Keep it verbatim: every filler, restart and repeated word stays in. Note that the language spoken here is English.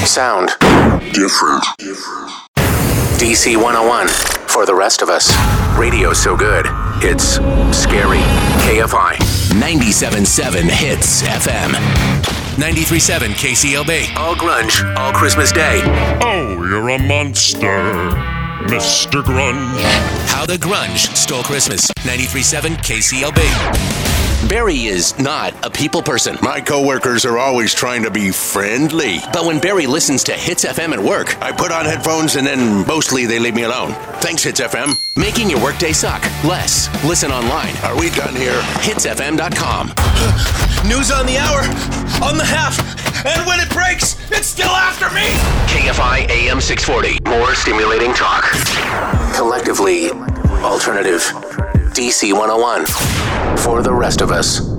Sound. Different. D C one oh one. For the rest of us. Radio so good, it's scary. K F I. ninety-seven point seven Hits F M. ninety-three point seven K C L B. All grunge, all Christmas Day. Oh, you're a monster, Mister Grunge. How the grunge stole Christmas. ninety-three point seven K C L B. Barry is not a people person. My coworkers are always trying to be friendly. But when Barry listens to Hits F M at work, I put on headphones and then mostly they leave me alone. Thanks, Hits F M. making your workday suck less. Listen online. Are we done here? hits f m dot com. News on the hour, on the half, and when it breaks, it's still after me. K F I A M six forty. More stimulating talk. Collectively alternative. D C one oh one. For the rest of us.